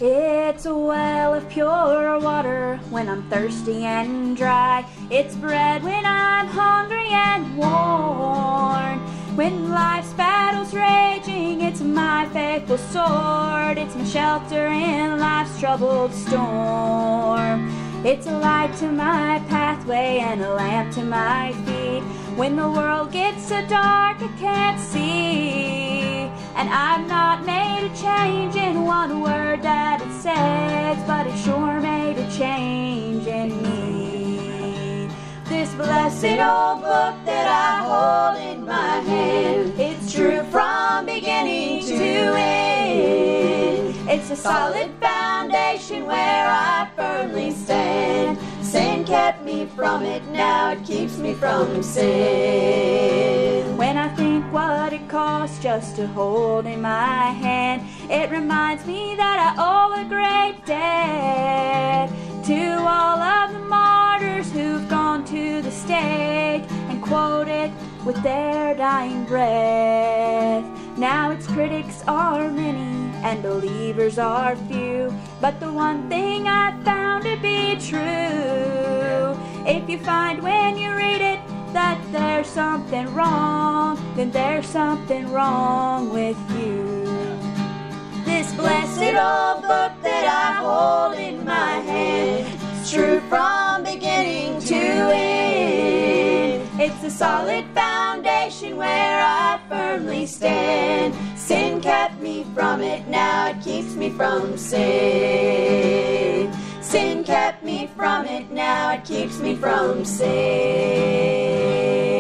It's a well of pure water when I'm thirsty and dry. It's bread when I'm hungry and worn. When life's battle's raging, it's my faithful sword. It's my shelter in life's troubled storm. It's a light to my pathway and a lamp to my feet. When the world gets so dark I can't see, and I'm not made a change in one word that it says, but it sure made a change in me. This blessed old book that I hold in my hand, it's true from beginning to end. It's a solid foundation where I firmly stand. Sin kept me from it, now it keeps me from sin. When I think what it costs just to hold in my hand, it reminds me that I owe a great debt to all of the martyrs who've gone to the stake and quoted with their dying breath. Now its critics are many and believers are few, but the one thing I've found to be true, if you find when you read it that there's something wrong, then there's something wrong with you. This blessed old book that I hold in my hand, it's true from beginning to end. It's a solid foundation where I firmly stand. Sin kept me from it, now it keeps me from sin. Sin kept me from it, now it keeps me from sin.